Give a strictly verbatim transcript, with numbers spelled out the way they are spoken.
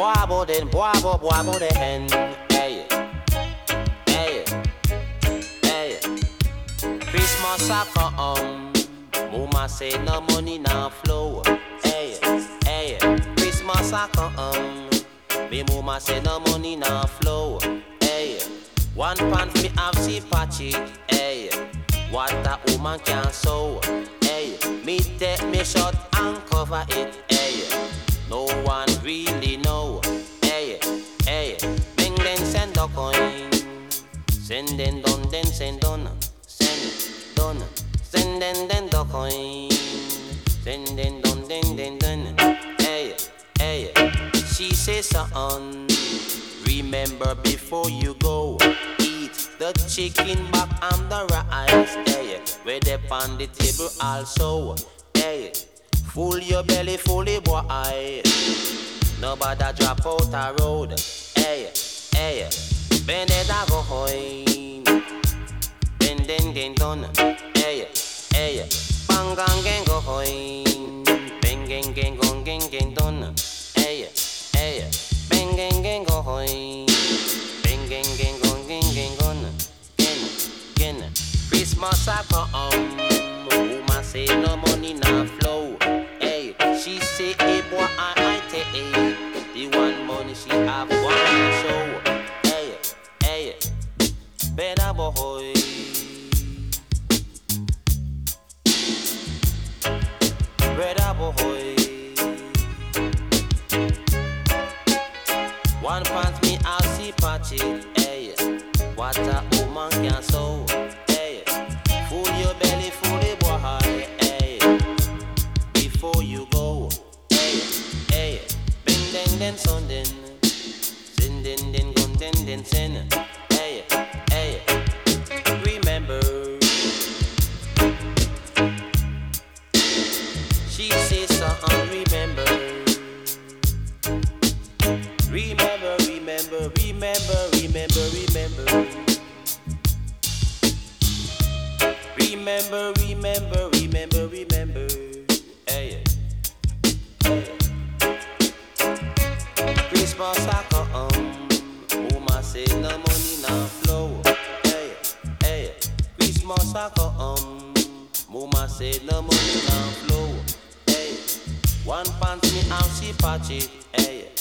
boabo den, boabo, boabo den. Hey, hey, hey. Christmas a come, mama say no money now flow. Hey, hey. Christmas a come, me mama say no money now flow. Hey, one pant me have see patchy. Hey, what a woman can sew. Hey, me take me shot and cover it. Hey, no one really know. Hey, hey, bring then send the coin. Send then done, then send done. Send done. Send then then the coin. Send then done, then then done. Hey, hey, she says son, remember before you go, eat the chicken back and the rice. Hey, where they on the table also. Hey, full your belly, fully boy. Nobody drop out a road. Hey, hey, bend it a go hoy. Bend then then done. Hey, hey, bang gang gang go hoy. Bang gang gang gong gang gang done. Hey, hey, bang gang gang go hoy. Bang gang gang gong gang gang gone. Gen, gen, Christmas a come. Woman say no money now flow. Hey, she say hey boy I I take the one money she have one show. Hey, hey, better boy. Better boy. One pants me I see patchy. Hey, what a woman can sew. Hey, full your belly, full the boy. Hey, before you go. Hey, hey, bend then then son then. Send then then gun then then send. Hey, hey, remember. She says son, remember. Remember, remember, remember, remember, remember. Remember, remember, remember, remember. Hey, hey. Christmas a come, mama say no money now flow. Hey, hey. Christmas a come, mama say no money now flow. Hey, one pants me and she patchy. Hey.